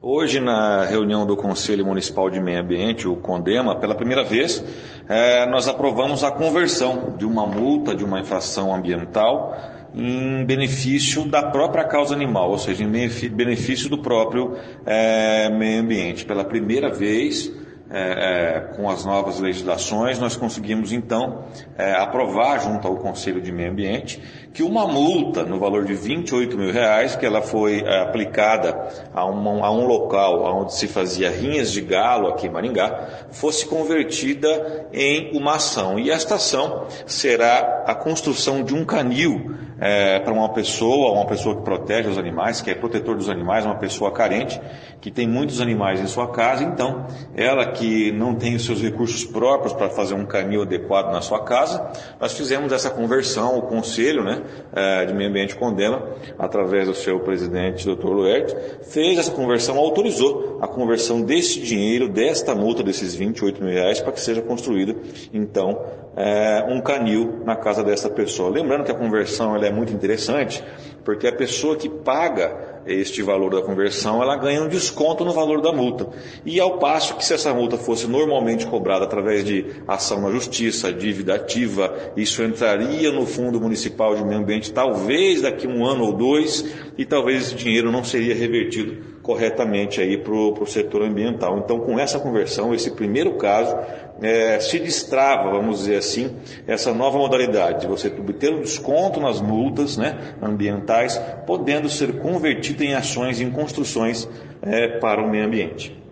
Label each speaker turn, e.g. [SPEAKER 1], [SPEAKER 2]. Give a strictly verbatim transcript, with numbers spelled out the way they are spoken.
[SPEAKER 1] Hoje, na reunião do Conselho Municipal de Meio Ambiente, o CONDEMA, pela primeira vez, eh, nós aprovamos a conversão de uma multa, de uma infração ambiental, em benefício da própria causa animal, ou seja, em benefício do próprio eh, meio ambiente. Pela primeira vez, É, é, com as novas legislações, nós conseguimos então é, aprovar junto ao Conselho de Meio Ambiente que uma multa no valor de vinte e oito mil reais, que ela foi é, aplicada a, uma, a um local onde se fazia rinhas de galo aqui em Maringá, fosse convertida em uma ação. E esta ação será a construção de um canil é, para uma pessoa, uma pessoa que protege os animais, que é protetor dos animais, uma pessoa carente, que tem muitos animais em sua casa. Então, ela que não tem os seus recursos próprios para fazer um canil adequado na sua casa, nós fizemos essa conversão, o Conselho né, de Meio Ambiente CONDEMA, através do seu presidente, doutor Luerte, fez essa conversão, autorizou a conversão desse dinheiro, desta multa, desses vinte e oito mil reais, para que seja construído, então, é, um canil na casa dessa pessoa. Lembrando que a conversão ela é muito interessante, porque a pessoa que paga este valor da conversão, ela ganha um desconto no valor da multa. E ao passo que se essa multa fosse normalmente cobrada através de ação na justiça, dívida ativa, isso entraria no Fundo Municipal de Meio Ambiente, talvez daqui a um ano ou dois, e talvez esse dinheiro não seria revertido corretamente aí para o setor ambiental. Então, com essa conversão, esse primeiro caso, é, se destrava, vamos dizer assim, essa nova modalidade de você obter um desconto nas multas né, ambientais, podendo ser convertido em ações, em construções é, para o meio ambiente.